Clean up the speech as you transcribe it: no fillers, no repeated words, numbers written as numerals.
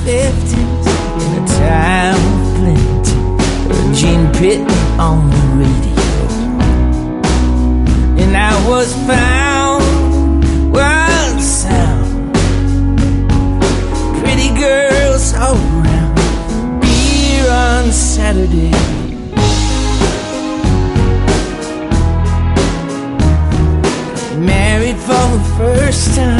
50s, in a time of plenty, Gene Pitney on the radio. And I was found, world sound, pretty girls all around, beer on Saturday. Married for the first time,